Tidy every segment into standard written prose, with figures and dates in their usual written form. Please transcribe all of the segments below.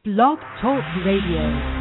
Blog Talk Radio.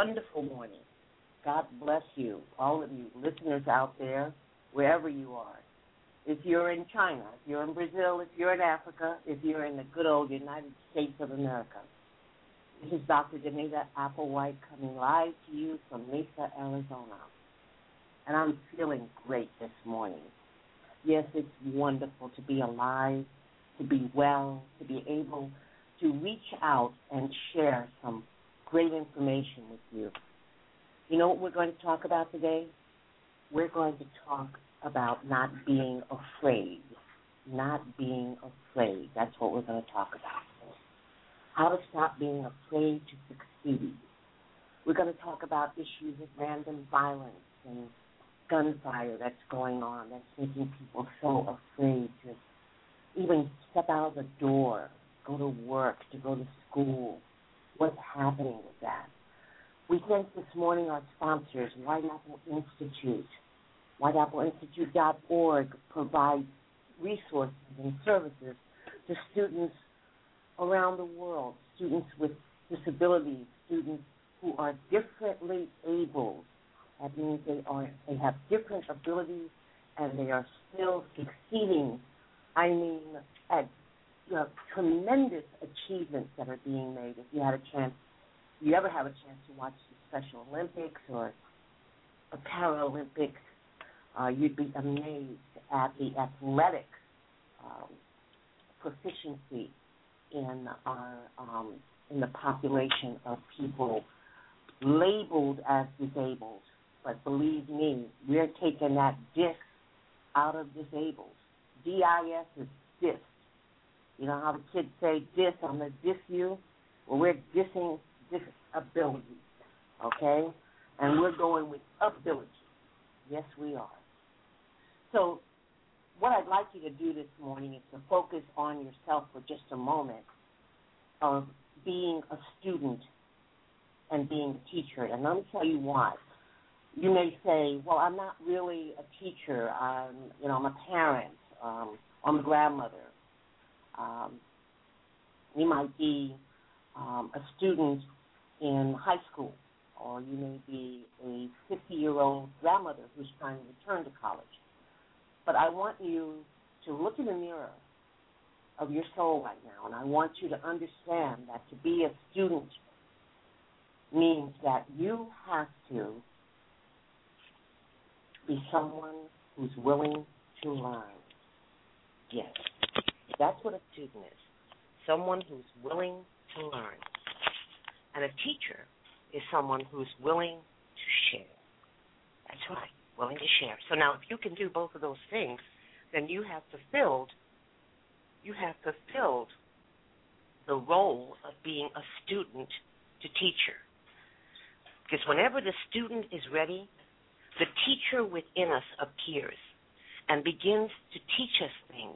wonderful morning. God bless you, all of you listeners out there, wherever you are. If you're in China, if you're in Brazil, if you're in Africa, if you're in the good old United States of America. This is Dr. Danita Applewhite coming live to you from Mesa, Arizona. And I'm feeling great this morning. Yes, it's wonderful to be alive, to be well, to be able to reach out and share some great information with you. You know what we're going to talk about today? We're going to talk about not being afraid. Not being afraid. That's what we're going to talk about. How to stop being afraid to succeed. We're going to talk about issues of random violence and gunfire that's going on, that's making people so afraid to even step out of the door, go to work, to go to school. What's happening with that? We thank this morning our sponsors, White Apple Institute. WhiteAppleInstitute.org provides resources and services to students around the world, students with disabilities, students who are differently abled. That means they have different abilities and they are still succeeding. I mean, at tremendous achievements that are being made. If you ever have a chance to watch the Special Olympics or the Paralympics, you'd be amazed at the athletic proficiency in the population of people labeled as disabled. But believe me, we're taking that dis out of disabled. DIS is dis. You know how the kids say dis, I'm going to diss you? Well, we're dissing disability, okay? And we're going with ability. Yes, we are. So what I'd like you to do this morning is to focus on yourself for just a moment of being a student and being a teacher. And let me tell you why. You may say, well, I'm not really a teacher. I'm a parent. I'm a grandmother. You might be a student in high school, or you may be a 50-year-old grandmother who's trying to return to college. But I want you to look in the mirror of your soul right now, and I want you to understand that to be a student means that you have to be someone who's willing to learn. Yes, that's what a student is, someone who's willing to learn. And a teacher is someone who's willing to share. That's right, willing to share. So now if you can do both of those things, then you have fulfilled the role of being a student to teacher. Because whenever the student is ready, the teacher within us appears and begins to teach us things,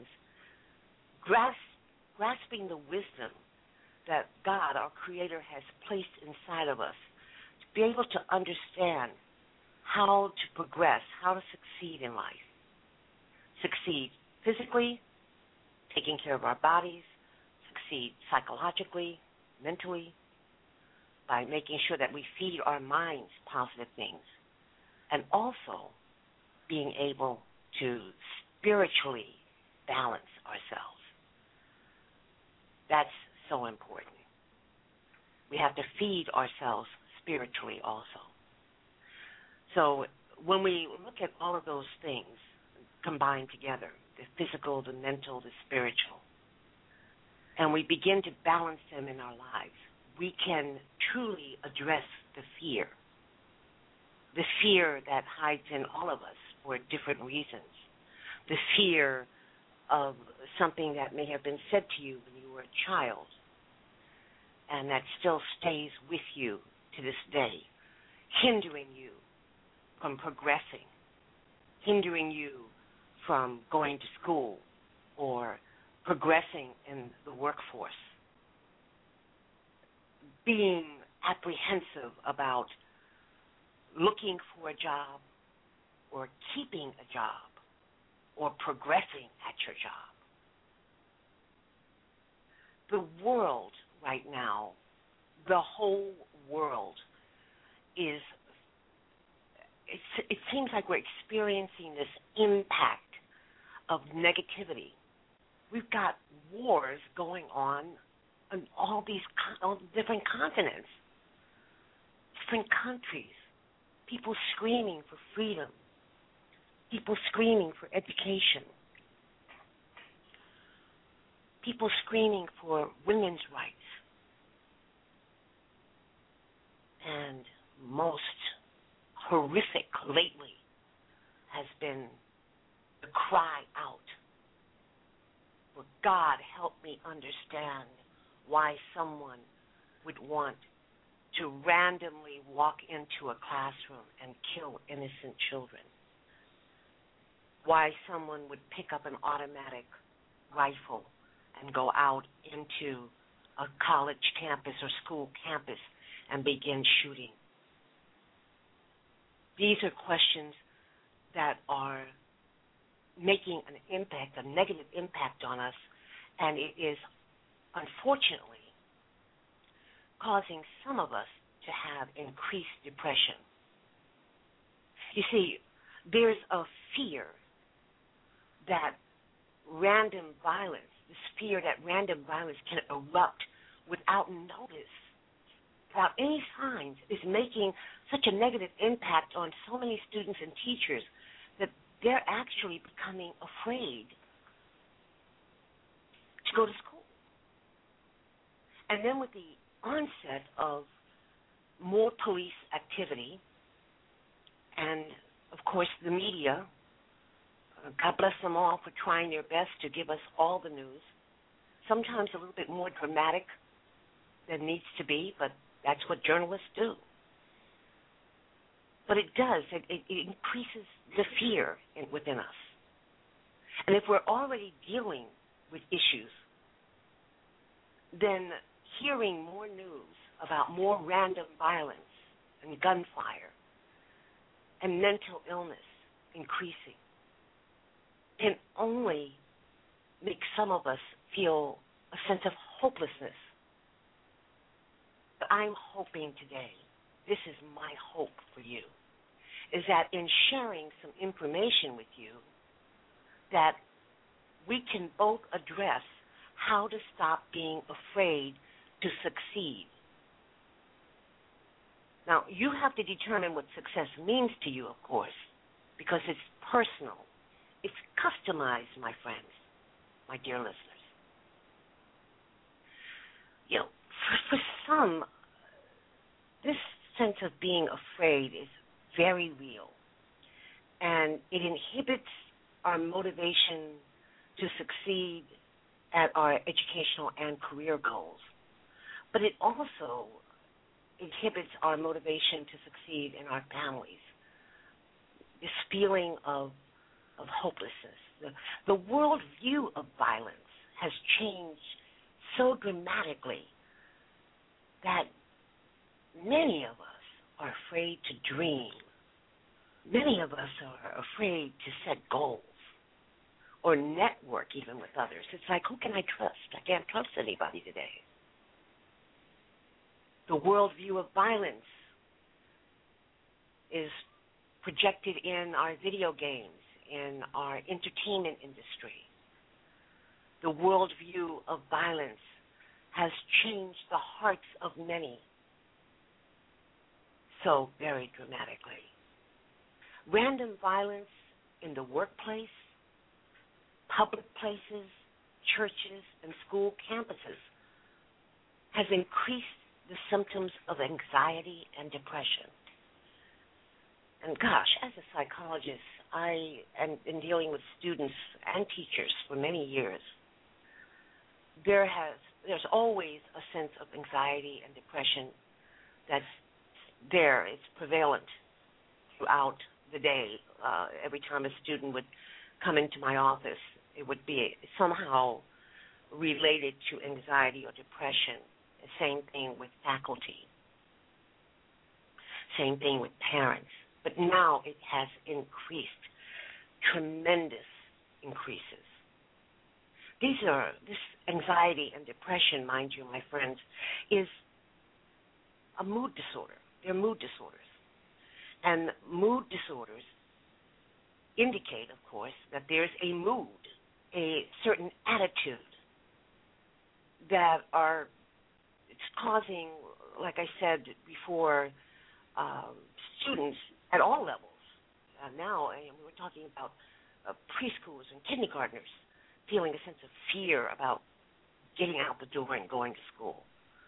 grasping the wisdom that God, our Creator, has placed inside of us, to be able to understand how to progress, how to succeed in life. Succeed physically, taking care of our bodies, succeed psychologically, mentally, by making sure that we feed our minds positive things, and also being able to spiritually balance ourselves. That's so important. We have to feed ourselves spiritually also. So when we look at all of those things combined together, the physical, the mental, the spiritual, and we begin to balance them in our lives, we can truly address the fear that hides in all of us for different reasons, the fear of something that may have been said to you when you were a child and that still stays with you to this day, hindering you from progressing, hindering you from going to school or progressing in the workforce, being apprehensive about looking for a job or keeping a job or progressing at your job. The world right now, the whole world, is, it seems like we're experiencing this impact of negativity. We've got wars going on all different continents, different countries, people screaming for freedom, people screaming for education, people screaming for women's rights. And most horrific lately has been the cry out for God help me understand why someone would want to randomly walk into a classroom and kill innocent children, why someone would pick up an automatic rifle and go out into a college campus or school campus and begin shooting. These are questions that are making an impact, a negative impact on us, and it is unfortunately causing some of us to have increased depression. You see, there's a fear that random violence, this fear that random violence can erupt without notice, without any signs, is making such a negative impact on so many students and teachers that they're actually becoming afraid to go to school. And then with the onset of more police activity and, of course, the media, God bless them all for trying their best to give us all the news, sometimes a little bit more dramatic than needs to be, but that's what journalists do. But it does. It increases the fear within us. And if we're already dealing with issues, then hearing more news about more random violence and gunfire and mental illness increasing can only make some of us feel a sense of hopelessness. But I'm hoping today, this is my hope for you, is that in sharing some information with you, that we can both address how to stop being afraid to succeed. Now, you have to determine what success means to you, of course, because it's personal. It's customized, my friends, my dear listeners. You know, for some, this sense of being afraid is very real, and it inhibits our motivation to succeed at our educational and career goals. But it also inhibits our motivation to succeed in our families. This feeling of hopelessness. The world view of violence has changed so dramatically that many of us are afraid to dream. Many of us are afraid to set goals or network even with others. It's like, who can I trust? I can't trust anybody today. The worldview of violence is projected in our video games, in our entertainment industry. The worldview of violence has changed the hearts of many so very dramatically. Random violence in the workplace, public places, churches, and school campuses has increased the symptoms of anxiety and depression. And gosh, as a psychologist, I am in dealing with students and teachers for many years. There's always a sense of anxiety and depression that's there. It's prevalent throughout the day. Every time a student would come into my office, it would be somehow related to anxiety or depression. Same thing with faculty. Same thing with parents. But now it has increased, tremendous increases. This anxiety and depression, mind you, my friends, is a mood disorder. they're mood disorders. And mood disorders indicate, of course, that there's a mood, a certain attitude that it's causing, like I said before, students at all levels. Now, we're talking about preschoolers and kindergartners feeling a sense of fear about getting out the door and going to school.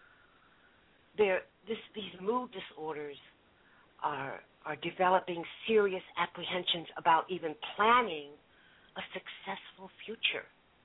These mood disorders are developing serious apprehensions about even planning a successful future.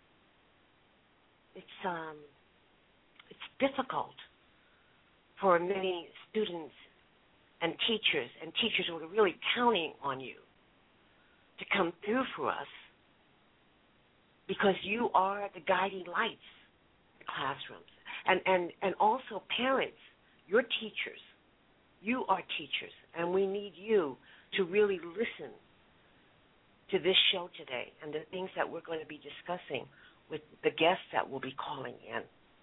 It's difficult for many students and teachers who are really counting on you to come through for us, because you are the guiding lights in the classrooms. And also parents, you're teachers. You are teachers, and we need you to really listen to this show today and the things that we're going to be discussing with the guests that will be calling in.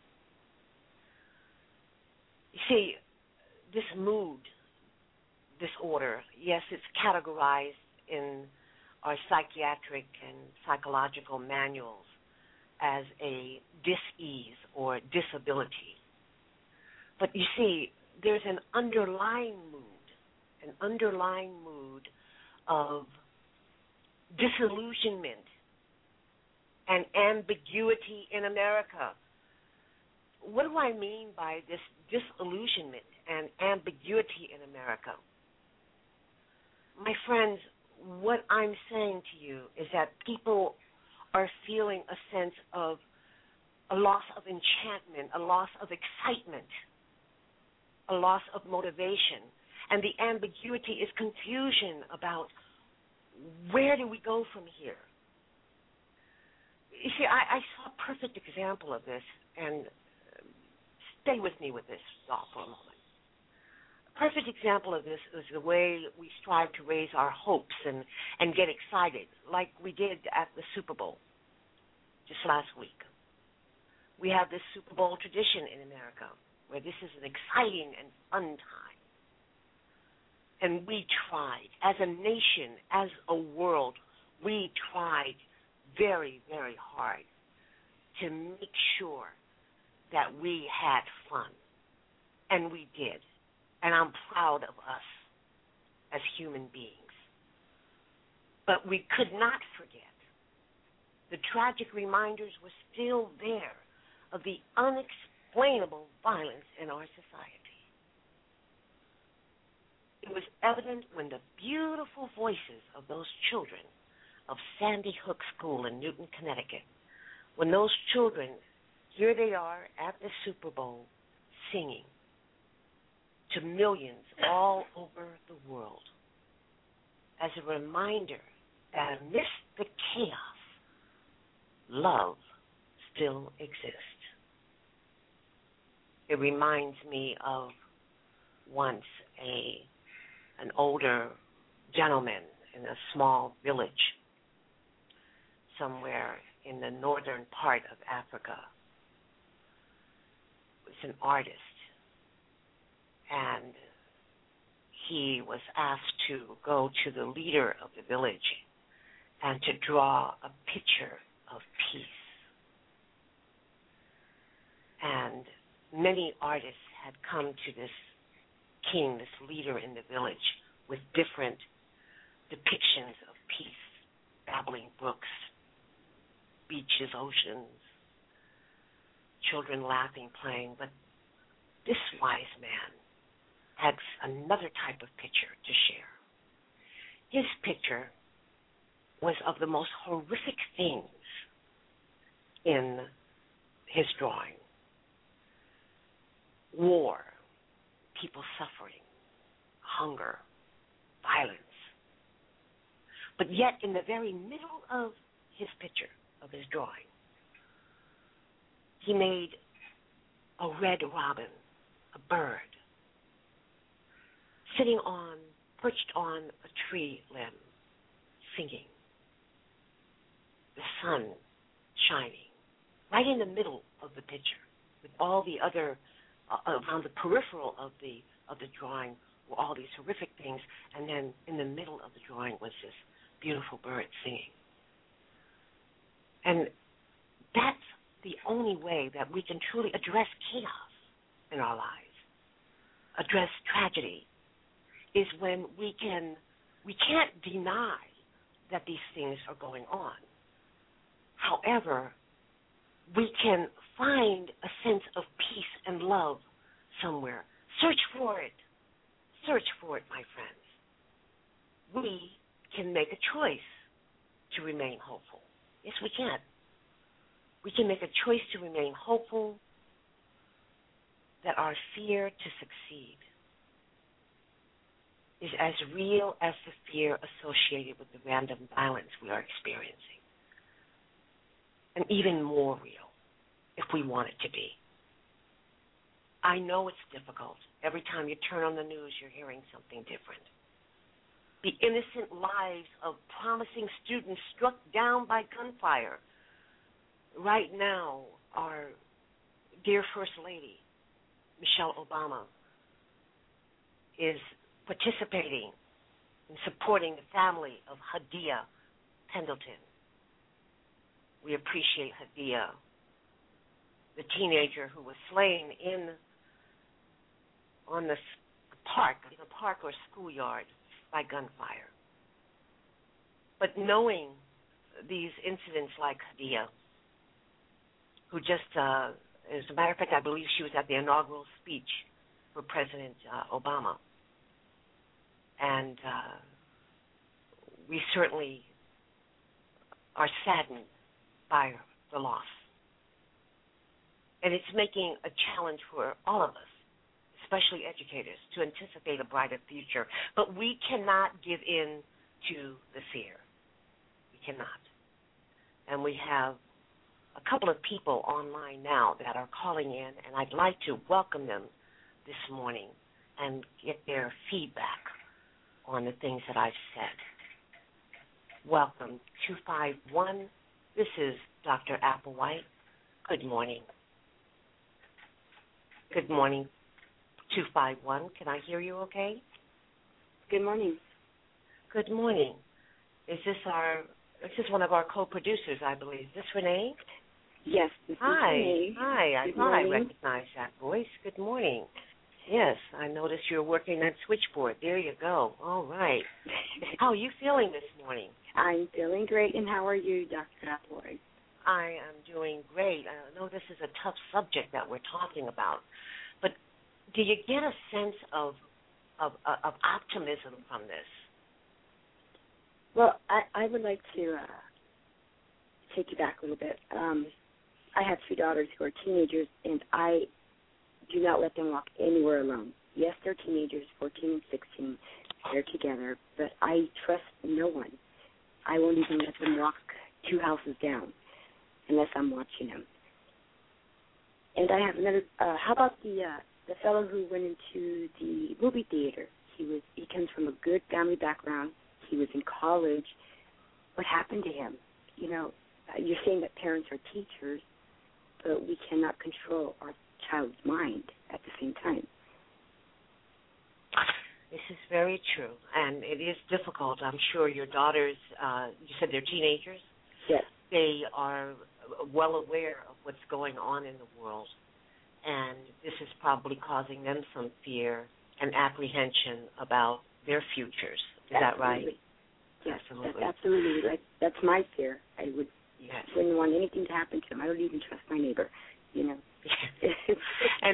You see, this mood disorder, yes, it's categorized in our psychiatric and psychological manuals as a dis-ease or disability. But you see, there's an underlying mood of disillusionment and ambiguity in America. What do I mean by this disillusionment and ambiguity in America? My friends, what I'm saying to you is that people are feeling a sense of a loss of enchantment, a loss of excitement, a loss of motivation. And the ambiguity is confusion about where do we go from here. You see, I saw a perfect example of this, and stay with me with this thought for a moment. A perfect example of this is the way we strive to raise our hopes and get excited, like we did at the Super Bowl just last week. We have this Super Bowl tradition in America where this is an exciting and fun time. And we tried, as a nation, as a world, we tried very, very hard to make sure that we had fun. And we did. And I'm proud of us as human beings. But we could not forget. The tragic reminders were still there of the unexplainable violence in our society. It was evident when the beautiful voices of those children of Sandy Hook School in Newton, Connecticut, when those children, here they are at the Super Bowl singing to millions all over the world as a reminder that amidst the chaos, love still exists. It reminds me of once an older gentleman in a small village somewhere in the northern part of Africa. He was an artist, and he was asked to go to the leader of the village and to draw a picture of peace. And many artists had come to this king, this leader in the village, with different depictions of peace, babbling brooks, beaches, oceans, children laughing, playing. But this wise man had another type of picture to share. His picture was of the most horrific things in his drawing. War, people suffering, hunger, violence. But yet in the very middle of his picture, of his drawing, he made a red robin, a bird, perched on a tree limb, singing. The sun shining, right in the middle of the picture, with all the other, around the peripheral of the drawing, were all these horrific things, and then in the middle of the drawing was this beautiful bird singing. And that's the only way that we can truly address chaos in our lives, address tragedy, is when we can't deny that these things are going on. However, we can find a sense of peace and love somewhere. Search for it. Search for it, my friends. We can make a choice to remain hopeful. Yes, we can. We can make a choice to remain hopeful that our fear to succeed is as real as the fear associated with the random violence we are experiencing, and even more real if we want it to be. I know it's difficult. Every time you turn on the news, you're hearing something different. The innocent lives of promising students struck down by gunfire. Right now, our dear First Lady, Michelle Obama, is participating in supporting the family of Hadia Pendleton. We appreciate Hadia, the teenager who was slain in the park or schoolyard by gunfire. But knowing these incidents like Hadia, who just, as a matter of fact, I believe she was at the inaugural speech for President Obama. And we certainly are saddened by the loss. And it's making a challenge for all of us, especially educators, to anticipate a brighter future. But we cannot give in to the fear. We cannot. And we have a couple of people online now that are calling in, and I'd like to welcome them this morning and get their feedback on the things that I've said. Welcome, 251. This is Dr. Applewhite. Good morning. Good morning, 251. Can I hear you okay? Good morning. Good morning. This is one of our co-producers, I believe. Is this Renee? Yes, this is Renee. Hi. I thought I recognized that voice. Good morning. Yes, I noticed you're working that switchboard. There you go. All right. How are you feeling this morning? I'm feeling great, and how are you, Dr. Applewhite? I am doing great. I know this is a tough subject that we're talking about, but do you get a sense of optimism from this? Well, I would like to take you back a little bit. I have two daughters who are teenagers, and I do not let them walk anywhere alone. Yes, they're teenagers, 14 and 16. They're together, but I trust no one. I won't even let them walk 2 houses down unless I'm watching them. And I have another. How about the fellow who went into the movie theater? He comes from a good family background. He was in college. What happened to him? You know, you're saying that parents are teachers, but we cannot control our child's mind at the same time. This is very true, and it is difficult. I'm sure your daughters, you said they're teenagers? Yes. They are well aware of what's going on in the world, and this is probably causing them some fear and apprehension about their futures. Is that right? Yes, absolutely. Absolutely. That's my fear. I wouldn't want anything to happen to them. I don't even trust my neighbor, you know. and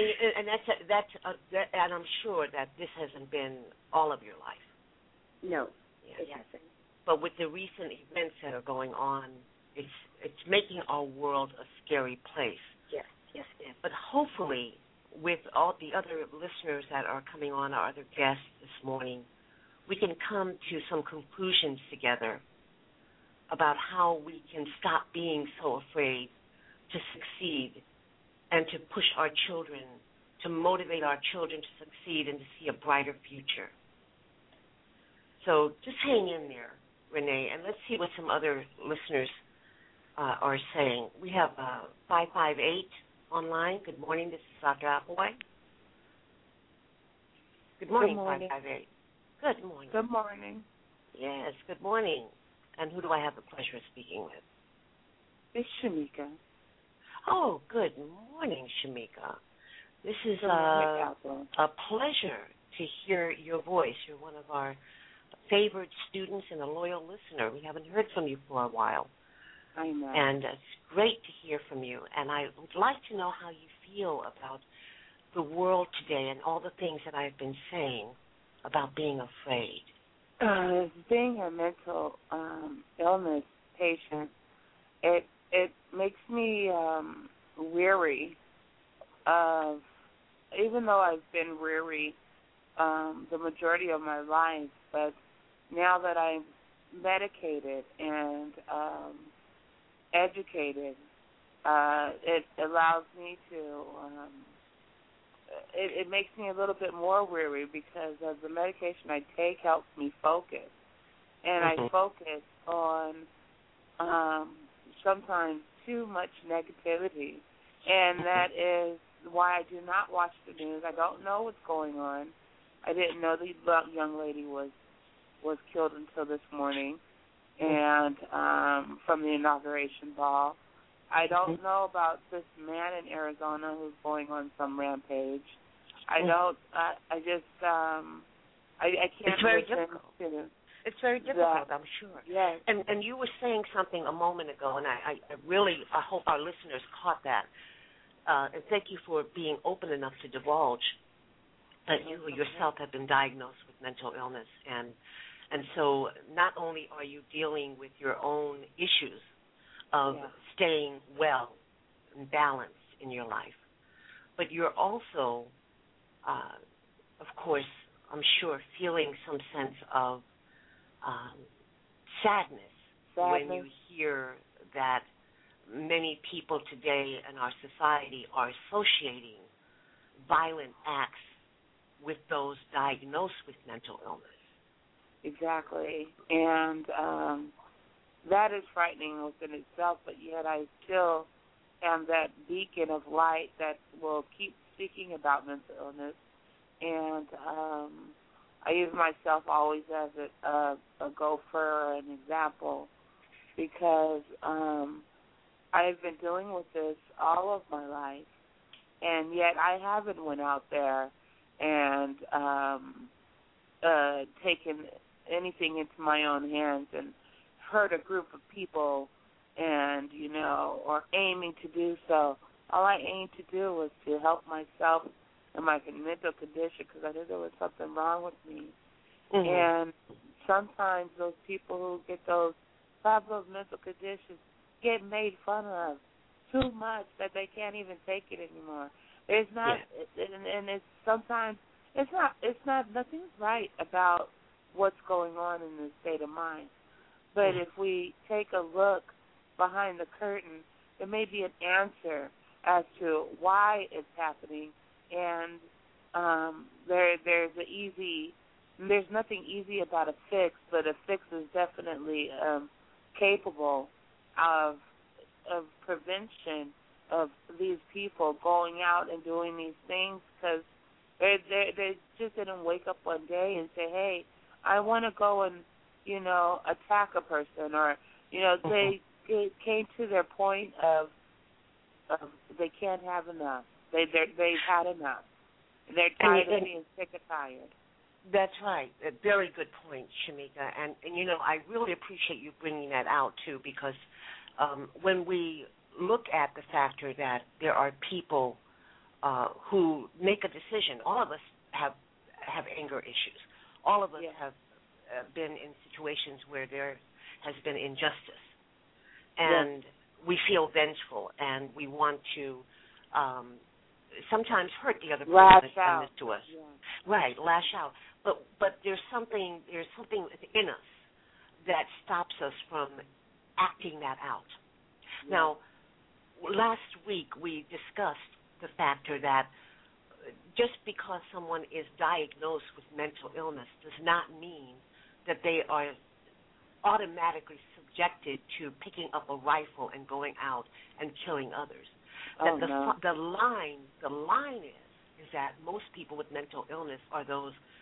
I'm sure that this hasn't been all of your life. No, yes. It hasn't. But with the recent events that are going on, it's making our world a scary place. Yes, it is. But hopefully, with all the other listeners that are coming on, our other guests this morning, we can come to some conclusions together about how we can stop being so afraid to succeed and to push our children, to motivate our children to succeed and to see a brighter future. So just hang in there, Renee, and let's see what some other listeners are saying. We have 558 online. Good morning. This is Dr. Applewhite. Good morning, Good morning. 558. Good morning. Good morning. Yes, good morning. And who do I have the pleasure of speaking with? It's Shamika. Oh, good morning, Shamika. This is Good morning, Apple. a pleasure to hear your voice. You're one of our favored students and a loyal listener. We haven't heard from you for a while. I know. And it's great to hear from you. And I would like to know how you feel about the world today and all the things that I've been saying about being afraid. Being a mental illness patient, it makes me weary of, even though I've been weary the majority of my life, but now that I'm medicated and educated, it allows me to, it makes me a little bit more weary because of the medication I take helps me focus. And I focus on sometimes too much negativity. And that is why I do not watch the news. I don't know what's going on. I didn't know the young lady was killed until this morning, and from the inauguration ball. I don't know about this man in Arizona who's going on some rampage. I don't. I just. I can't. It's very difficult. It's very difficult, I'm sure. Yes. And you were saying something a moment ago, and I really hope our listeners caught that. And thank you for being open enough to divulge that you yourself have been diagnosed with mental illness, and so not only are you dealing with your own issues of staying well and balanced in your life, but you're also, of course, I'm sure, feeling some sense of sadness when you hear that many people today in our society are associating violent acts with those diagnosed with mental illness. Exactly. And that is frightening within itself, but yet I still am that beacon of light that will keep speaking about mental illness. And I use myself always as a gopher or an example because I've been dealing with this all of my life, and yet I haven't went out there and taken anything into my own hands and hurt a group of people and, or aiming to do so. All I aimed to do was to help myself and my mental condition because I knew there was something wrong with me. And sometimes those people who have those mental conditions get made fun of too much that they can't even take it anymore. There's not, and it's sometimes nothing's right about what's going on in this state of mind. But if we take a look behind the curtain, there may be an answer as to why it's happening, and there's nothing easy about a fix, but a fix is definitely capable of prevention of these people going out and doing these things because they just didn't wake up one day and say, hey, I want to go and, attack a person, or, they came to their point of they can't have enough. They've had enough. They're tired of being sick and tired. That's right. A very good point, Shamika. And I really appreciate you bringing that out, too, because when we look at the factor that there are people who make a decision, all of us have anger issues. All of us have been in situations where there has been injustice. And we feel vengeful, and we want to sometimes hurt the other person that's done this to us. Yeah. Right, lash out. But there's something within us that stops us from acting that out. Yeah. Now, last week we discussed the factor that just because someone is diagnosed with mental illness does not mean that they are automatically subjected to picking up a rifle and going out and killing others. Oh, that the line is that most people with mental illness are those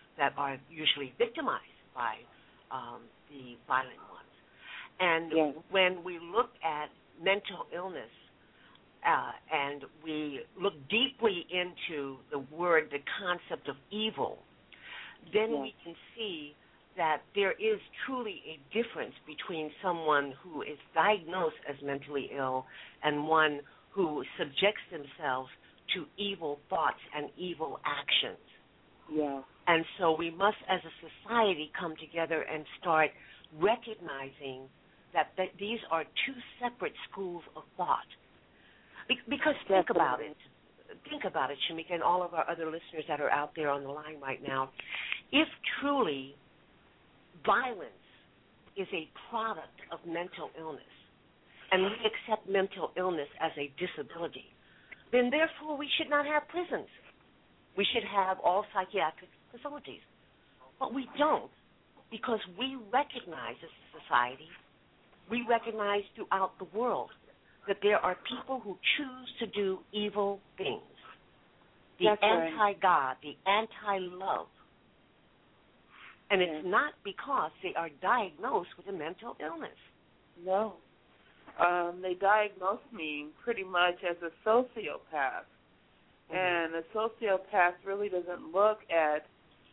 that are usually victimized by the violent ones. And when we look at mental illness and we look deeply into the word, the concept of evil, then we can see that there is truly a difference between someone who is diagnosed as mentally ill and one who subjects themselves to evil thoughts and evil actions. Yeah. And so we must, as a society, come together and start recognizing that these are two separate schools of thought. Because think about it. Think about it, Shamika, and all of our other listeners that are out there on the line right now. If truly violence is a product of mental illness, and we accept mental illness as a disability, then therefore we should not have prisons. We should have all psychiatric facilities. But we don't, because we recognize as a society, we recognize throughout the world that there are people who choose to do evil things. The anti-God, the anti-love. And it's not because they are diagnosed with a mental illness. No. They diagnosed me pretty much as a sociopath. And a sociopath really doesn't look at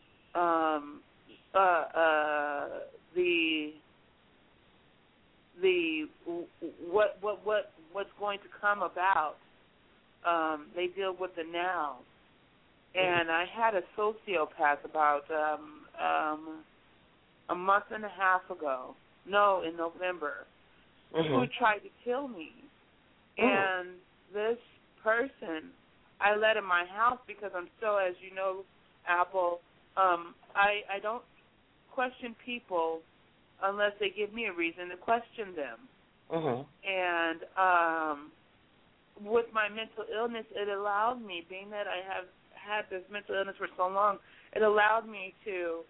what's going to come about. They deal with the now. And I had a sociopath about a month and a half ago. No, in November, who tried to kill me. And this person, I let in my house because I'm still, as you know, Apple, I don't question people unless they give me a reason to question them. And with my mental illness, it allowed me, being that I have had this mental illness for so long, it allowed me to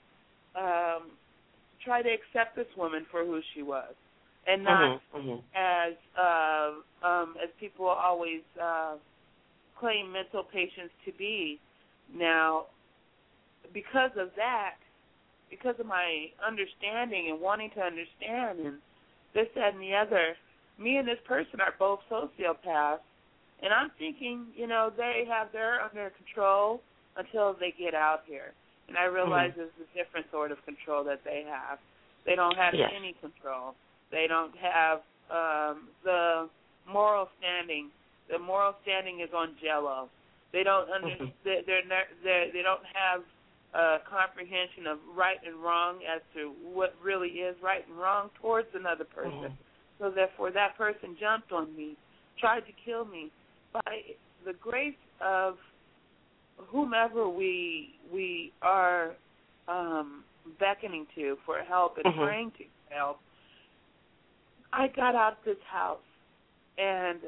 try to accept this woman for who she was, and not as people always claim mental patients to be. Now, because of that, because of my understanding and wanting to understand and this, that, and the other, me and this person are both sociopaths, and I'm thinking, they have their under control until they get out here. And I realize there's a different sort of control that they have. They don't have any control. They don't have the moral standing. The moral standing is on Jello. They don't understand. They don't have a comprehension of right and wrong as to what really is right and wrong towards another person. So therefore, that person jumped on me, tried to kill me. By the grace of whomever we are beckoning to for help and praying to help, I got out of this house, and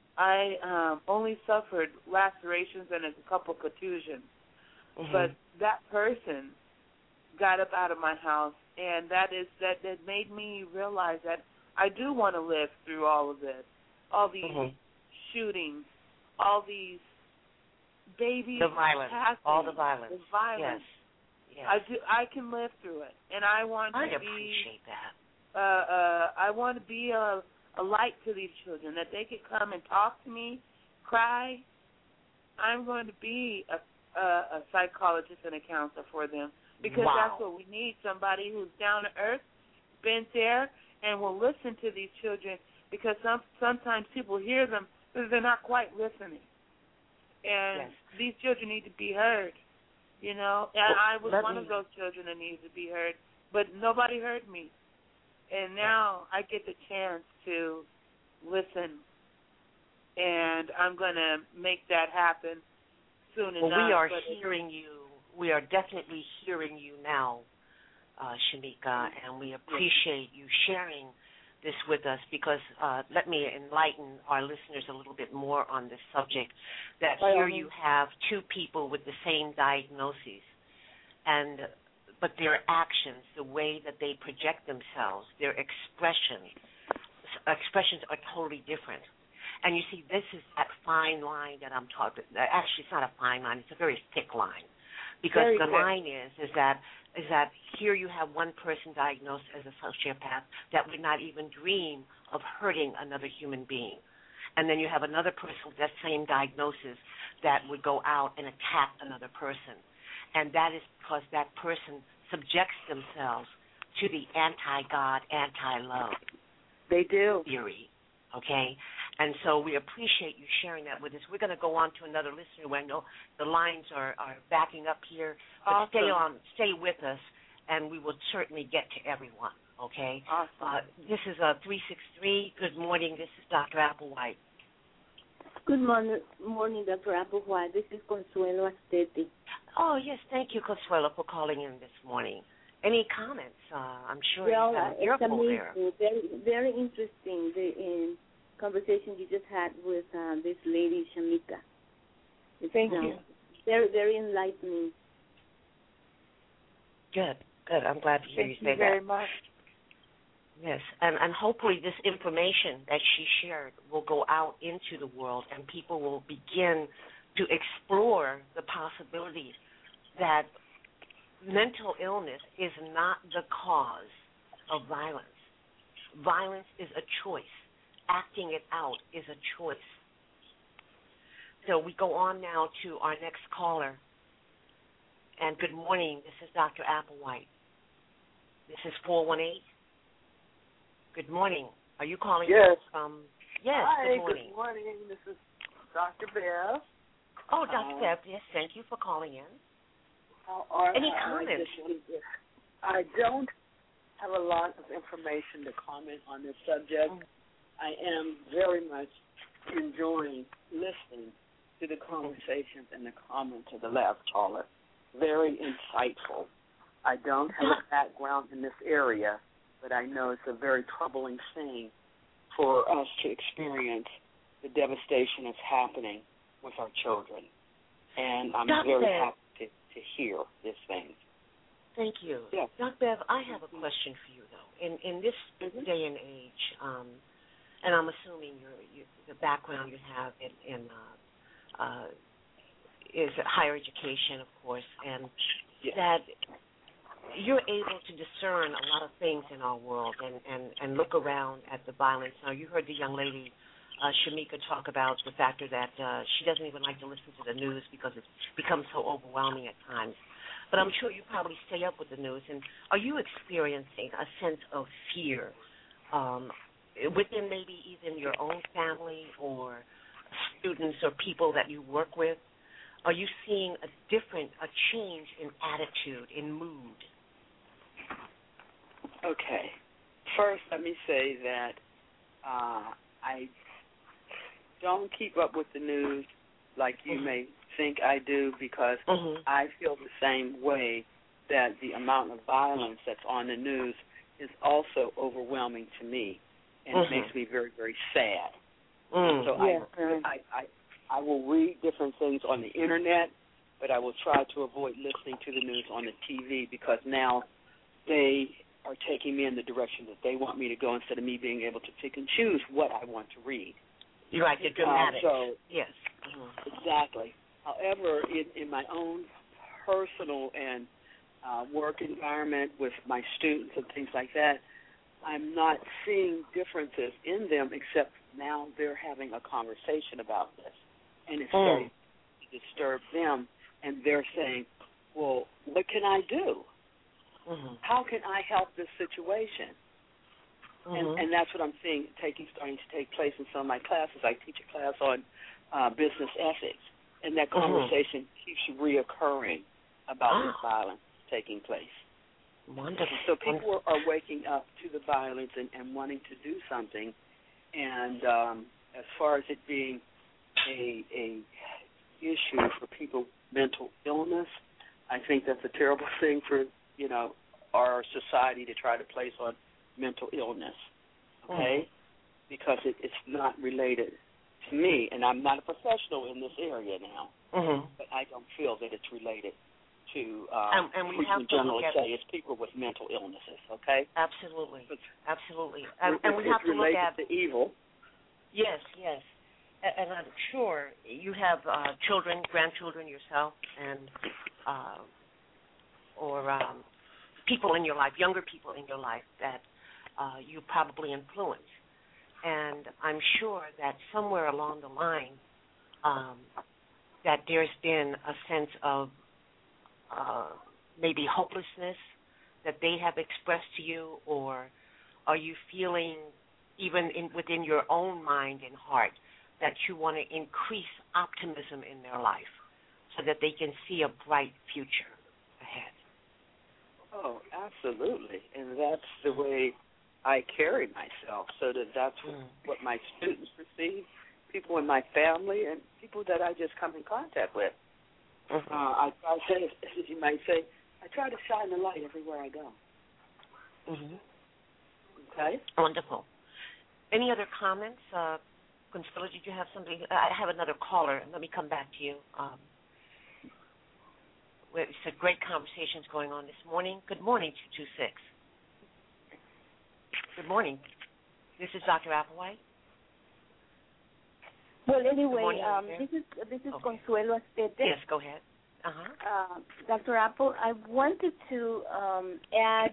I only suffered lacerations and a couple contusions. But that person got up out of my house, and that made me realize that I do want to live through all of this, all these shootings, all these babies, the violence, passing, all the violence. The violence. Yes. I can live through it, and I want to appreciate that. I want to be a light to these children, that they could come and talk to me, cry. I'm going to be a psychologist and a counselor for them, because that's what we need, somebody who's down to earth, been there, and will listen to these children, because sometimes people hear them, but they're not quite listening. And these children need to be heard, and I was one of those children that needed to be heard, but nobody heard me. And now I get the chance to listen, and I'm going to make that happen soon enough. Well, we are hearing you. We are definitely hearing you now, Shamika, and we appreciate you sharing this with us, because let me enlighten our listeners a little bit more on this subject, that here you have two people with the same diagnoses, but their actions, the way that they project themselves, their expressions are totally different. And you see, this is that fine line that I'm talking about. Actually, it's not a fine line. It's a very thick line, Because Very the good. line is that here you have one person diagnosed as a sociopath that would not even dream of hurting another human being. And then you have another person with that same diagnosis that would go out and attack another person. And that is because that person subjects themselves to the anti-God, anti-love They do. theory, okay? And so we appreciate you sharing that with us. We're going to go on to another listener. I know the lines are backing up here, but Awesome. stay with us, and we will certainly get to everyone, okay? Awesome. This is 363. Good morning. This is Dr. Applewhite. Good morning, Dr. Applewhite. This is Consuelo Astete. Oh, yes, thank you, Consuelo, for calling in this morning. Any comments? I'm sure you have an it's earful amazing. there. Very, very interesting, the conversation you just had with this lady, Shamika. Thank you. Very, very enlightening. Good. I'm glad to hear you say Thank you very that. much. Yes, and hopefully this information that she shared will go out into the world and people will begin to explore the possibilities that mental illness is not the cause of violence. Violence is a choice. Acting it out is a choice. So we go on now to our next caller. And good morning. This is Dr. Applewhite. This is 418. Good morning. Are you calling Yes. from? Yes, Hi, good morning. good morning. This is Dr. Bev. Oh, Dr. Bev, yes, thank you for calling in. How are Any you? comments? I don't have a lot of information to comment on this subject. I am very much enjoying listening to the conversations and the comments of the last caller. Very insightful. I don't have a background in this area, but I know it's a very troubling thing for us to experience the devastation that's happening with our children. And I'm very happy to hear this thing. Thank you. Yes. Dr. Bev, I have a question for you, though. In this day and age, and I'm assuming the background you have in is higher education, of course, and that you're able to discern a lot of things in our world and look around at the violence. Now, you heard the young lady, Shamika, talk about the factor that she doesn't even like to listen to the news because it becomes so overwhelming at times. But I'm sure you probably stay up with the news. And are you experiencing a sense of fear within maybe even your own family or students or people that you work with? Are you seeing a change in attitude, in mood? Okay. First, let me say that I don't keep up with the news like you may think I do because I feel the same way that the amount of violence that's on the news is also overwhelming to me, and it makes me very, very sad. So I will read different things on the Internet, but I will try to avoid listening to the news on the TV because now they are taking me in the direction that they want me to go instead of me being able to pick and choose what I want to read. You're right, you're dramatic. Yes. Exactly. However, in my own personal and work environment with my students and things like that, I'm not seeing differences in them except now they're having a conversation about this. And it's starting to disturb them, and they're saying, well, what can I do? How can I help this situation? And that's what I'm seeing starting to take place in some of my classes. I teach a class on business ethics, and that conversation keeps reoccurring about this violence taking place. Wonderful. So people are waking up to the violence and wanting to do something. And as far as it being a issue for people with mental illness, I think that's a terrible thing for, our society to try to place on mental illness, okay? Because it's not related to me, and I'm not a professional in this area now, but I don't feel that it's related to and we have to generally say it's people with mental illnesses, okay? Absolutely. And And we have to look at the evil. Yes. and I'm sure you have children, grandchildren yourself, and or people in your life, younger people in your life that you probably influence. And I'm sure that somewhere along the line that there's been a sense of maybe hopelessness that they have expressed to you, or are you feeling even within your own mind and heart that you want to increase optimism in their life so that they can see a bright future ahead? Oh, absolutely. And that's the way I carry myself, so that's what my students perceive, people in my family, and people that I just come in contact with. I try to, as you might say, I try to shine the light everywhere I go. Okay? Wonderful. Any other comments? Consuelo, did you have something? I have another caller. Let me come back to you. It's a great conversations going on this morning. Good morning, 226. Good morning. This is Dr. Applewhite. Well, anyway, morning, this is Consuelo Astete. Yes, go ahead. Dr. Apple, I wanted to add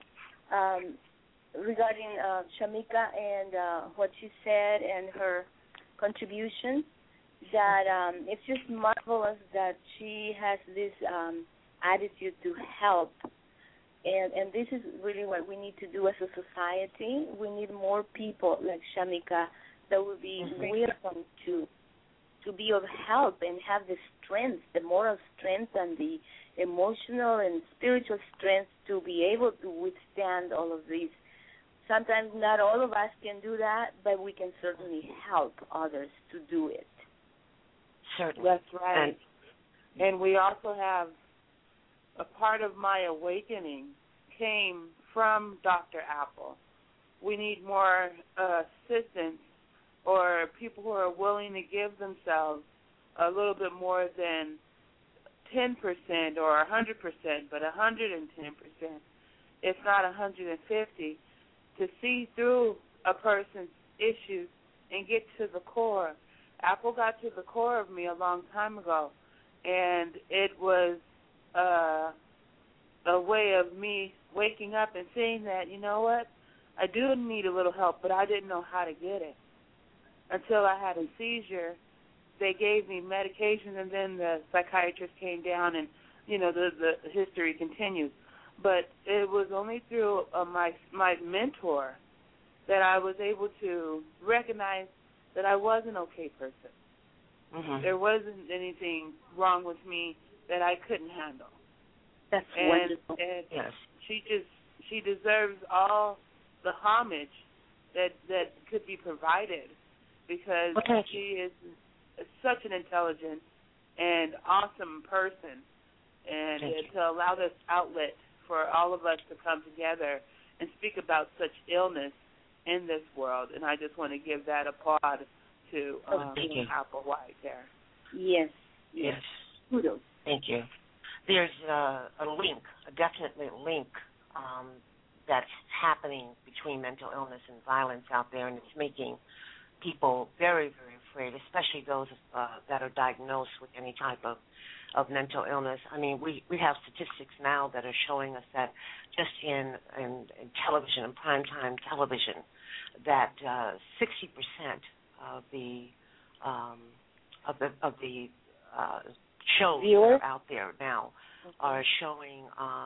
regarding Shamika and what she said and her contribution, that it's just marvelous that she has this attitude to help. And this is really what we need to do as a society. We need more people like Shamika that will be willing to be of help and have the strength, the moral strength and the emotional and spiritual strength to be able to withstand all of these. Sometimes not all of us can do that, but we can certainly help others to do it. Certainly. That's right. And we also have a part of my awakening came from Dr. Apple. We need more assistance or people who are willing to give themselves a little bit more than 10% or 100%, but 110%, if not 150, to see through a person's issues and get to the core. Apple got to the core of me a long time ago, and it was a way of me waking up and seeing that, you know what, I do need a little help, but I didn't know how to get it. Until I had a seizure, they gave me medication, and then the psychiatrist came down, and, you know, the history continues. But it was only through my mentor that I was able to recognize that I was an okay person. There wasn't anything wrong with me that I couldn't handle. That's wonderful. And yes. She deserves all the homage that could be provided, because she is such an intelligent and awesome person, and to allow this outlet for all of us to come together and speak about such illness in this world. And I just want to give that applaud to Applewhite there. Yes. Kudos. Thank you. There's a link, definitely a link that's happening between mental illness and violence out there, and it's making people very, very afraid, especially those that are diagnosed with any type of mental illness. I mean, we have statistics now that are showing us that just in television, in primetime television, that 60% of the shows that are out there now are showing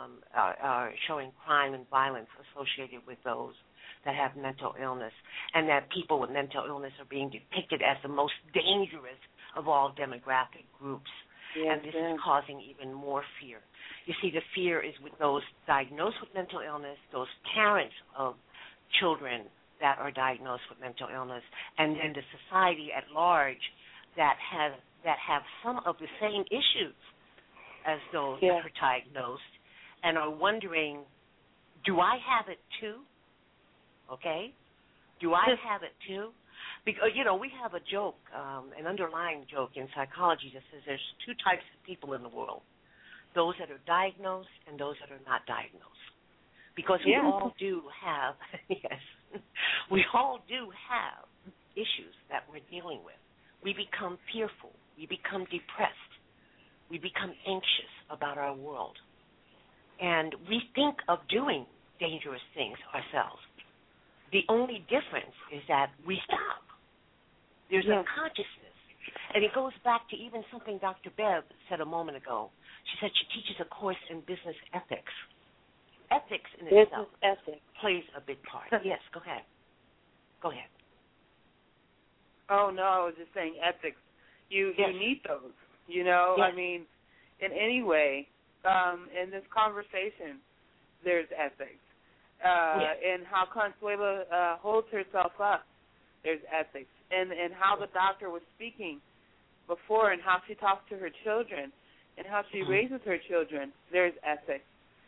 crime and violence associated with those that have mental illness, and that people with mental illness are being depicted as the most dangerous of all demographic groups. And this is causing even more fear. You see, the fear is with those diagnosed with mental illness, those parents of children that are diagnosed with mental illness, and then the society at large that have some of the same issues as those that are diagnosed, and are wondering, do I have it too? Okay? Do I have it too? Because, you know, we have a joke, an underlying joke in psychology that says there's two types of people in the world, those that are diagnosed and those that are not diagnosed. Because we all do have, we all do have issues that we're dealing with. we become fearful, we become depressed, we become anxious about our world. And we think of doing dangerous things ourselves. The only difference is that we stop. There's a consciousness. And it goes back to even something Dr. Bev said a moment ago. She said she teaches a course in business ethics. Ethics in itself plays a big part. Yes, go ahead. Go ahead. Oh, no, I was just saying ethics. You need those, you know. Yes. I mean, in any way, in this conversation, there's ethics. In how Consuela holds herself up, there's ethics. And how the doctor was speaking before and how she talks to her children and how she raises her children, there's ethics.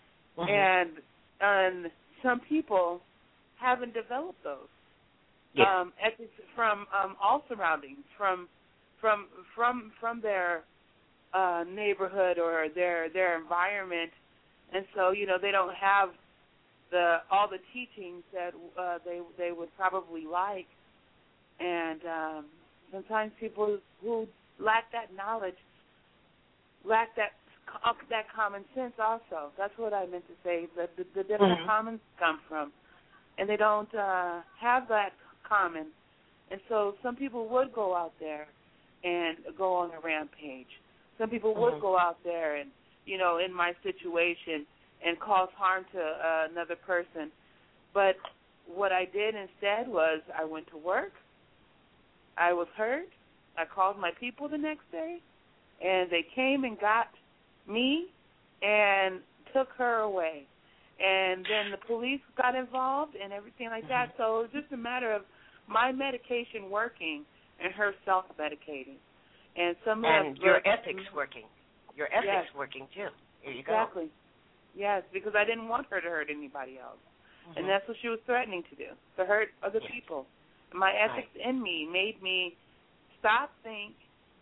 And some people haven't developed those. Ethics from all surroundings, from their neighborhood or their environment, and so they don't have all the teachings that they would probably like, and sometimes people who lack that knowledge lack that common sense also. That's what I meant to say. That the different commons come from, and they don't have that common, and so some people would go out there and go on a rampage. Some people would go out there and, in my situation, and cause harm to another person. But what I did instead was I went to work. I was hurt. I called my people the next day, and they came and got me and took her away. And then the police got involved and everything like that. So it was just a matter of my medication working and her self-medicating. And your ethics working. Your ethics working, too. Here you go. Exactly. Yes, because I didn't want her to hurt anybody else. And that's what she was threatening to do, to hurt other people. And my ethics in me made me stop, think,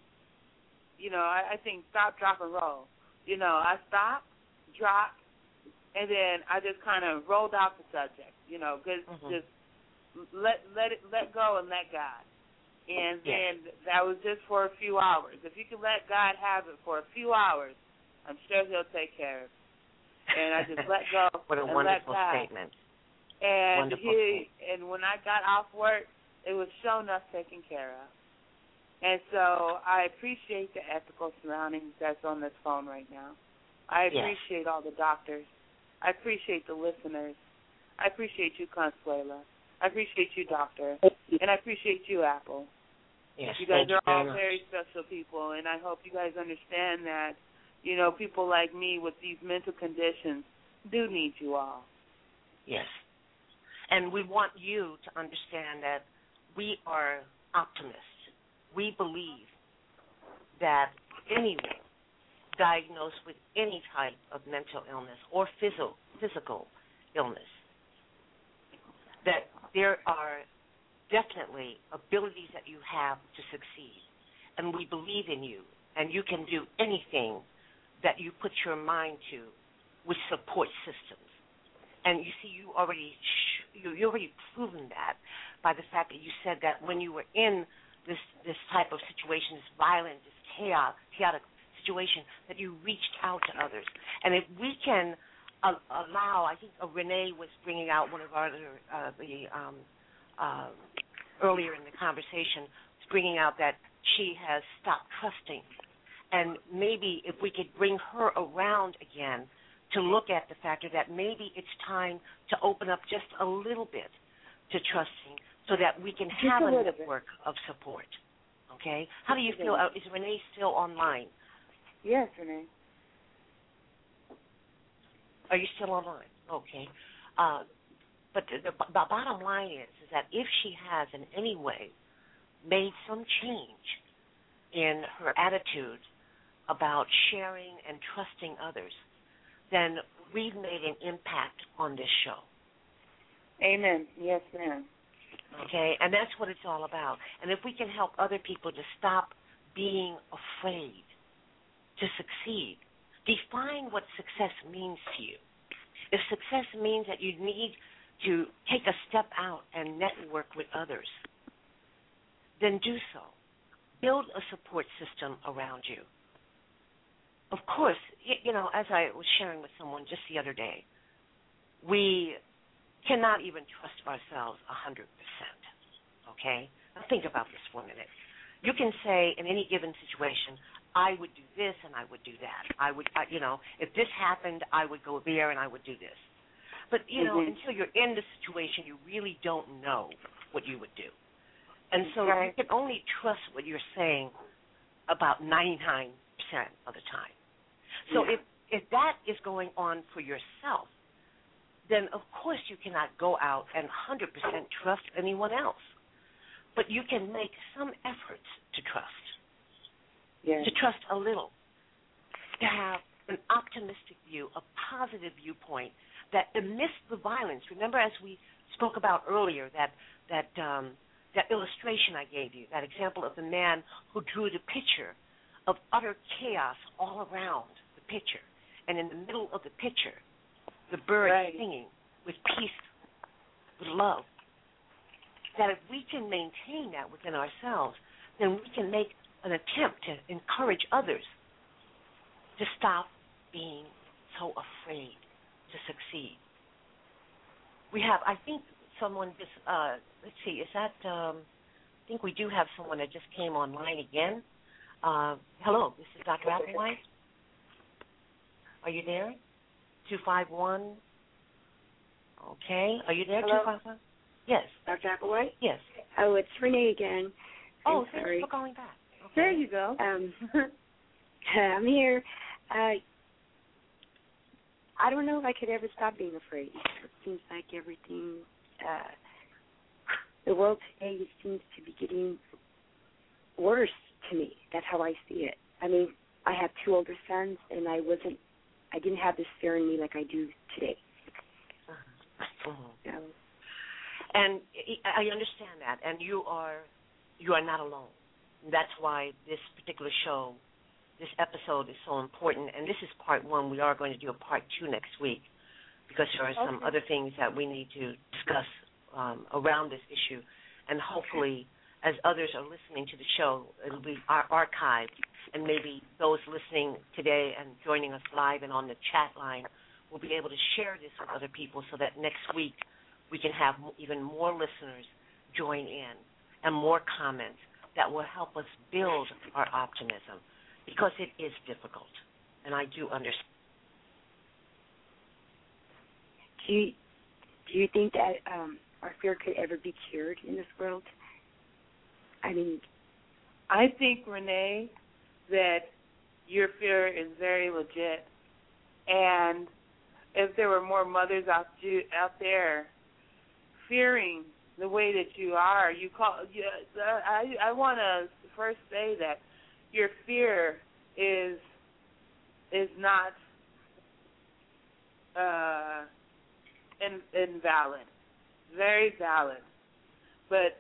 I think stop, drop, and roll. I stopped, dropped, and then I just kind of rolled out the subject, just let go and let God. And then that was just for a few hours. If you can let God have it for a few hours, I'm sure he'll take care of it. And I just let go what a and wonderful let God. Statement. And and when I got off work, it was sure enough taken care of. And so I appreciate the ethical surroundings that's on this phone right now. I appreciate all the doctors. I appreciate the listeners. I appreciate you, Consuela. I appreciate you, Doctor. And I appreciate you, Apple. Yes, you guys are all very very special people, and I hope you guys understand that, people like me with these mental conditions do need you all. Yes. And we want you to understand that we are optimists. We believe that anyone diagnosed with any type of mental illness or physical illness, that there are definitely abilities that you have to succeed. And we believe in you, and you can do anything that you put your mind to with support systems. And you see, you already proven that by the fact that you said that when you were in this type of situation, this violent, this chaotic situation, that you reached out to others. And if we can allow, I think Renee was bringing out one of our earlier in the conversation, was bringing out that she has stopped trusting. And maybe if we could bring her around again to look at the factor that maybe it's time to open up just a little bit to trusting so that we can have a network of support. Okay? How do you feel? Is Renee still online? Yes, Renee. Are you still online? Okay. But the bottom line is that if she has in any way made some change in her attitude about sharing and trusting others, then we've made an impact on this show. Amen. Yes, ma'am. Okay, and that's what it's all about. And if we can help other people to stop being afraid to succeed, define what success means to you. If success means that you need to take a step out and network with others, then do so. build a support system around you. Of course, as I was sharing with someone just the other day, we cannot even trust ourselves 100%, okay? Now think about this for a minute. You can say in any given situation, I would do this and I would do that. If this happened, I would go there and I would do this. But, until you're in the situation, you really don't know what you would do. And so you can only trust what you're saying about 99% of the time. So if that is going on for yourself, then of course you cannot go out and 100% trust anyone else. But you can make some efforts to trust, to trust a little, to have an optimistic view, a positive viewpoint that amidst the violence, remember as we spoke about earlier, that illustration I gave you, that example of the man who drew the picture of utter chaos all around the picture, and in the middle of the picture, the bird singing with peace, with love. That if we can maintain that within ourselves, then we can make an attempt to encourage others to stop being so afraid to succeed. We have, I think, someone just, let's see, is that, I think we do have someone that just came online again. Hello, this is Dr. Applewhite. Are you there? 251. Okay. Are you there, 251? Yes. Dr. Applewhite? Yes. Oh, it's Renee again. Oh, thanks for calling back. Okay. There you go. I'm here. I don't know if I could ever stop being afraid. It seems like everything, the world today seems to be getting worse to me. That's how I see it. I mean, I have two older sons, and I didn't have this fear in me like I do today. Uh-huh. And I understand that, and you are not alone. That's why this particular show, this episode is so important, and this is part one. We are going to do a part two next week because there are some other things that we need to discuss around this issue, and hopefully as others are listening to the show, it'll be archived, and maybe those listening today and joining us live and on the chat line will be able to share this with other people so that next week we can have even more listeners join in and more comments that will help us build our optimism, because it is difficult, and I do understand. Do you think that our fear could ever be cured in this world? I mean, I think, Renee, that your fear is very legit, and if there were more mothers out there fearing the way that you are, I want to first say that your fear is not invalid, very valid, but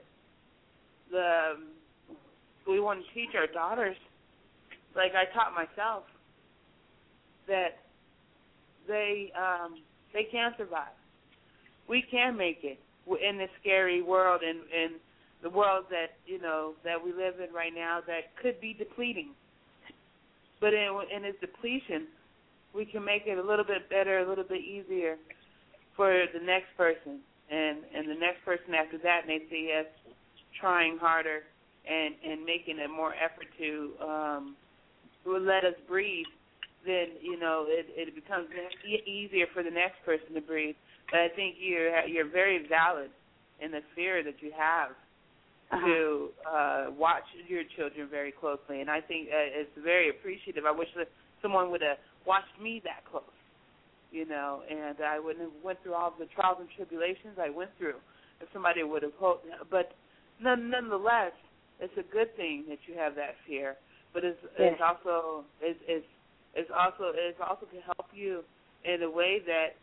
we want to teach our daughters, like I taught myself, that they can survive. We can make it in this scary world, and the world that that we live in right now that could be depleting. But in its depletion, we can make it a little bit better, a little bit easier for the next person, and the next person after that, and they see us trying harder and making a more effort to let us breathe. Then it becomes easier for the next person to breathe. But I think you're very valid in the fear that you have to watch your children very closely, and I think it's very appreciative. I wish that someone would have watched me that close, and I wouldn't have went through all the trials and tribulations I went through if somebody would have hoped. But nonetheless, it's a good thing that you have that fear. But it's also to help you in a way that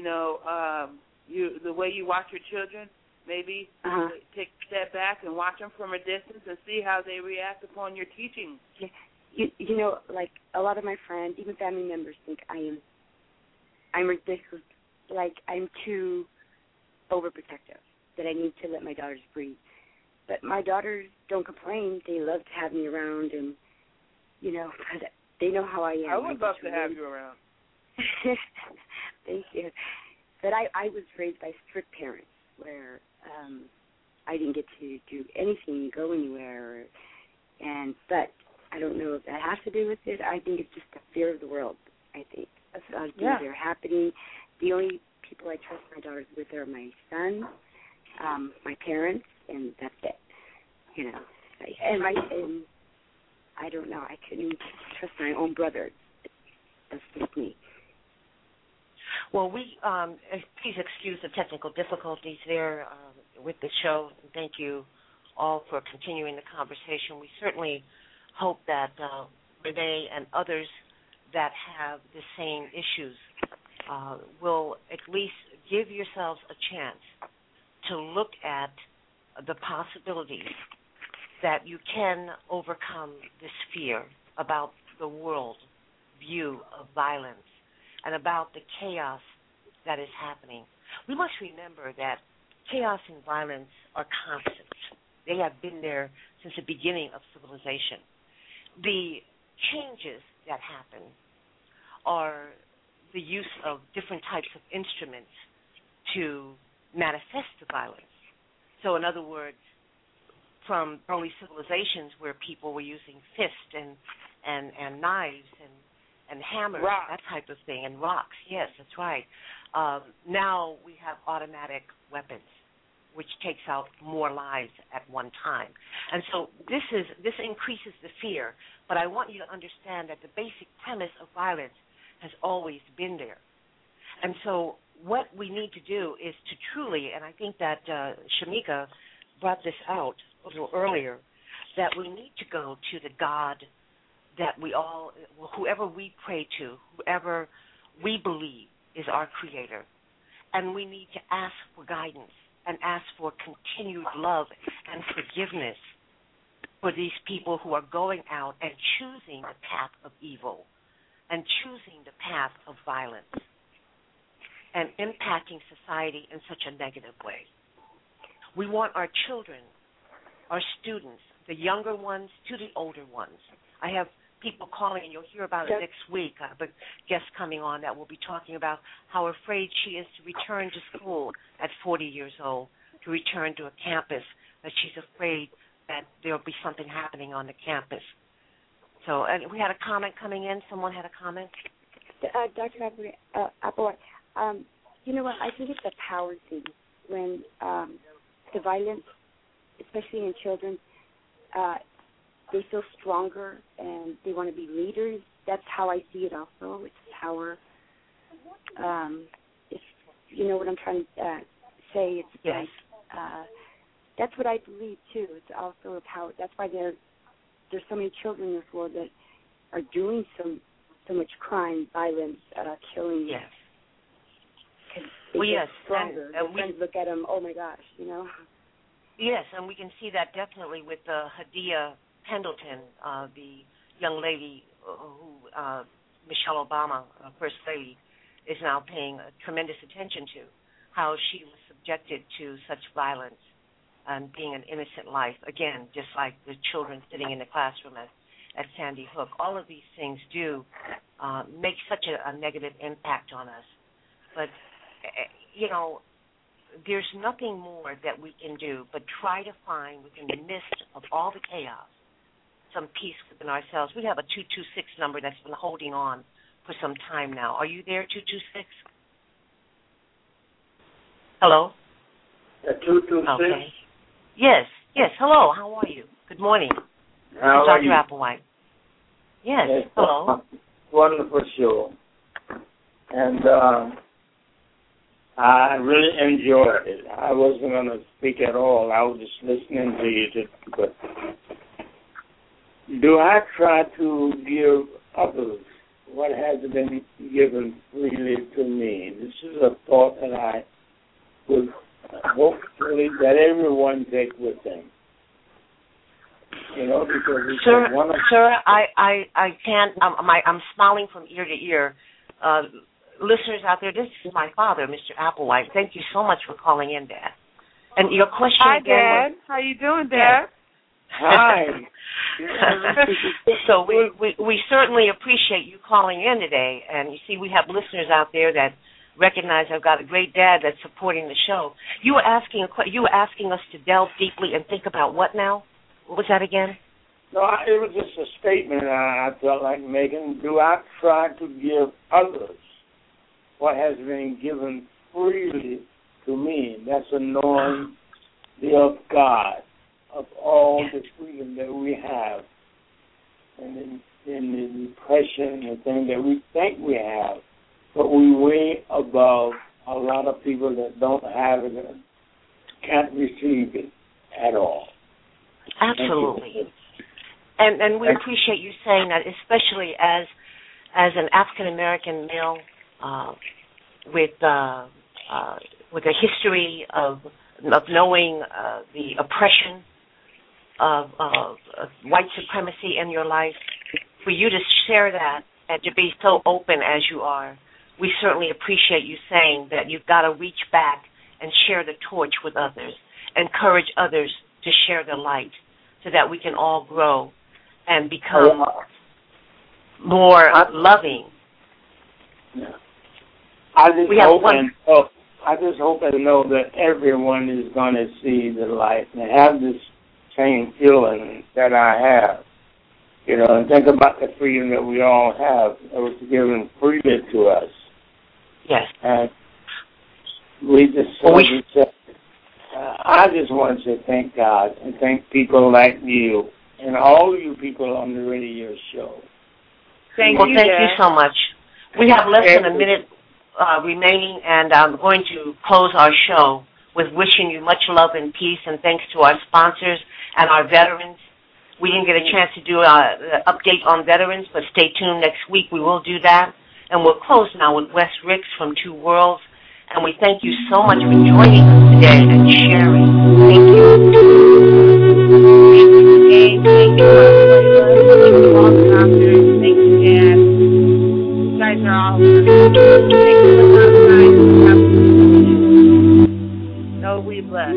the way you watch your children. Maybe take a step back and watch them from a distance and see how they react upon your teaching. Yeah. Like a lot of my friends, even family members, think I'm ridiculous. Like I'm too overprotective, that I need to let my daughters breathe. but my daughters don't complain. They love to have me around, and but they know how I am. I would love to have you around. Thank you. But I was raised by strict parents where I didn't get to do anything, go anywhere, but I don't know if that has to do with it. I think it's just the fear of the world. I think that's a lot of things that are happening. The only people I trust my daughters with are my son, my parents, and that's it. And I don't know. I couldn't trust my own brother. That's just me. Well, please excuse the technical difficulties there with the show. Thank you all for continuing the conversation. We certainly hope that Renee and others that have the same issues will at least give yourselves a chance to look at the possibilities that you can overcome this fear about the world view of violence and about the chaos that is happening. We must remember that chaos and violence are constant. They have been there since the beginning of civilization. The changes that happen are the use of different types of instruments to manifest the violence. So in other words, from early civilizations where people were using fists and knives and hammers, that type of thing, and rocks. Yes, that's right. Now we have automatic weapons, which takes out more lives at one time. And so this increases the fear, but I want you to understand that the basic premise of violence has always been there. And so what we need to do is to truly, and I think that Shamika brought this out a little earlier, that we need to go to the God that we all, whoever we pray to, whoever we believe is our creator, and we need to ask for guidance and ask for continued love and forgiveness for these people who are going out and choosing the path of evil and choosing the path of violence and impacting society in such a negative way. We want our children, our students, the younger ones to the older ones. I have people calling, and you'll hear about it next week. I have a guest coming on that will be talking about how afraid she is to return to school at 40 years old, to return to a campus, that she's afraid that there will be something happening on the campus. So, and we had a comment coming in. Someone had a comment? Dr. Applewhite, you know what? I think it's a power thing when the violence, especially in children, they feel stronger and they want to be leaders. That's how I see it also. It's power. If you know what I'm trying to say, it's yes. Like, that's what I believe, too. It's also a power. That's why there's so many children in this world that are doing so much crime, violence, killing. Yes. They well, get yes. stronger. And friends look at them, oh, my gosh, Yes, and we can see that definitely with Hadia Pendleton, the young lady who Michelle Obama, First Lady, is now paying tremendous attention to, how she was subjected to such violence and being an innocent life. Again, just like the children sitting in the classroom at Sandy Hook. All of these things do make such a negative impact on us. But, there's nothing more that we can do but try to find within the midst of all the chaos some peace within ourselves. We have a 226 number that's been holding on for some time now. Are you there, 226? Hello? 226? Okay. Yes. Hello, how are you? Good morning. How are you? Dr. Applewhite. Yes, hello. Wonderful show. And I really enjoyed it. I wasn't going to speak at all. I was just listening to you. But do I try to give others what has been given freely to me? This is a thought that I would hopefully that everyone take with them. Because it's Sir, I can't. I'm smiling from ear to ear. Listeners out there, this is my father, Mr. Applewhite. Thank you so much for calling in, Dad. And your question Hi, again Dad. was, How you doing, Dad? Hi. So we certainly appreciate you calling in today. And you see, we have listeners out there that recognize I've got a great dad that's supporting the show. You were asking us to delve deeply and think about what now? What was that again? No, it was just a statement I felt like making. Do I try to give others what has been given freely to me? That's a knowing of God, of all the freedom that we have, and in the depression and things that we think we have, but we way above a lot of people that don't have it and can't receive it at all. Absolutely. And we appreciate you saying that, especially as an African American male with a history of knowing the oppression of white supremacy in your life. For you to share that and to be so open as you are, we certainly appreciate you saying that you've got to reach back and share the torch with others, encourage others to share the light so that we can all grow and become more loving. Yeah. I just hope and know that everyone is going to see the light and have this same feeling that I have. You know, and think about the freedom that we all have that was given freely to us. Yes. And I just want to thank God and thank people like you and all you people on the radio show. Thank you so much. We have less than a minute remaining, and I'm going to close our show with wishing you much love and peace, and thanks to our sponsors and our veterans. We didn't get a chance to do an update on veterans, but stay tuned next week. We will do that. And we'll close now with Wes Ricks from Two Worlds. And we thank you so much for joining us today and sharing. Thank you. Thank you, all the doctors. Thank you, Dad. You guys are all So we bless.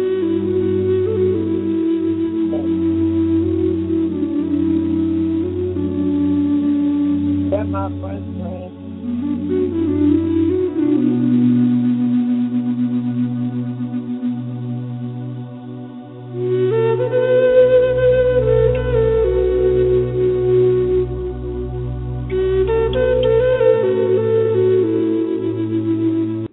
My friend.